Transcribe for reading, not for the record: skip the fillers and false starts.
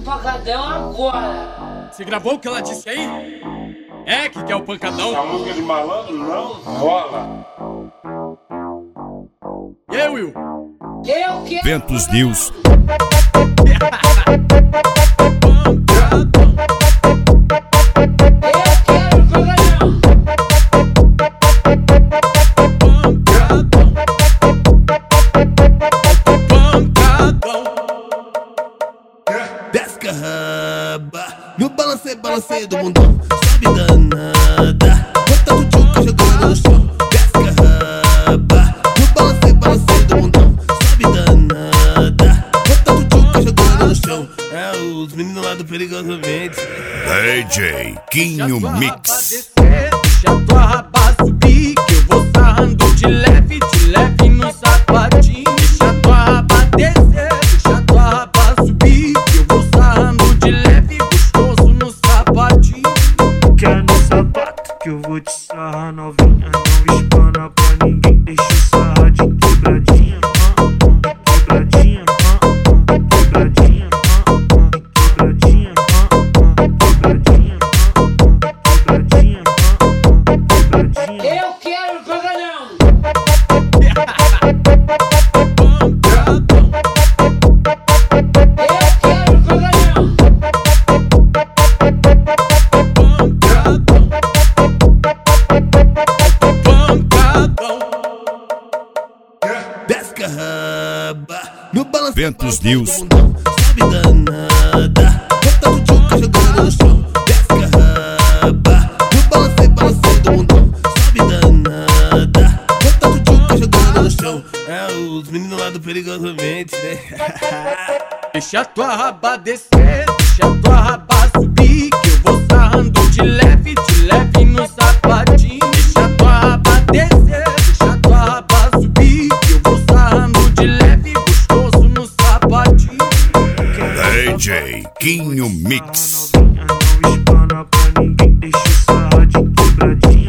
pancadão agora. Você gravou o que ela disse aí? É que quer o pancadão? A música de malandro não rola. E aí, Will? Eu quero Ventos News. Desce raba no balanceio do mundão. Sobe danada, bota o tchuca jogando no chão. Desce raba no balanceio do mundão. Sobe danada, bota o tchuca jogando no chão. É os meninos lá do Perigosamente. DJ Quinho Mix. Deixa tua raba subir, que eu vou sarrando de leve no sapatinho. Deixa tua raba descer, deixa tua raba subir, que eu vou sarrando de leve, gostoso no sapatinho. Quer no sapato que eu vou te sarrar novinha. Não espana pra ninguém, deixa eu sarrar de quebradinha. Quebradinha, quebradinha, quebradinha, quebradinha, quebradinha, quebradinha. Eu quero pancadão. Desce raba no Ventos News. Sobe danada, bota o tchuca jogando no chão. Desce raba no balanceio do mundão. Sobe danada, bota o tchuca jogando no chão. É os meninos lá do Perigosamente, né? Deixa tua raba descer, deixa tua raba subir, que eu vou sarrando de leve no sapatinho. Deixa tua raba descer, deixa tua raba subir, que eu vou sarrando de leve, gostoso no sapatinho. DJ Quinho Mix. Não espana pra ninguém, deixa eu sarrar de quebradinha.